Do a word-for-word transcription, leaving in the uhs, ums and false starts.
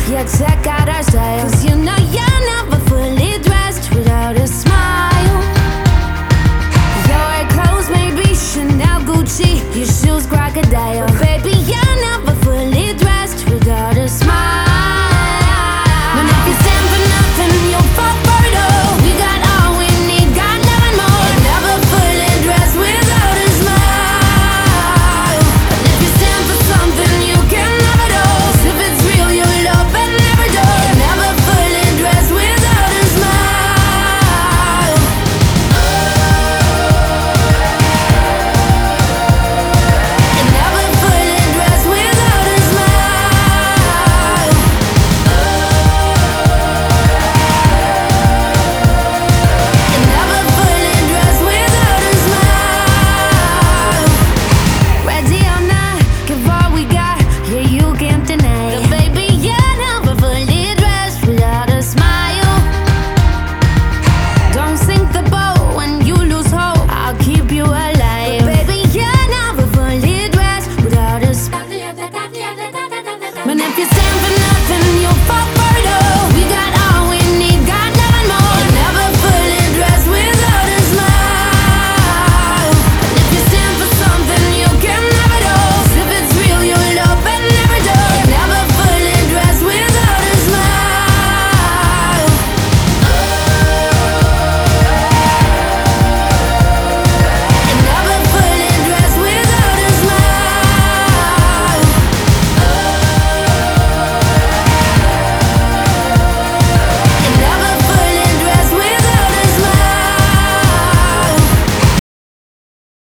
Yeah, check out our style. Cause you know you're never fully dressed without a smile. Your clothes may be Chanel, Gucci, your shoes crocodile. But baby, you're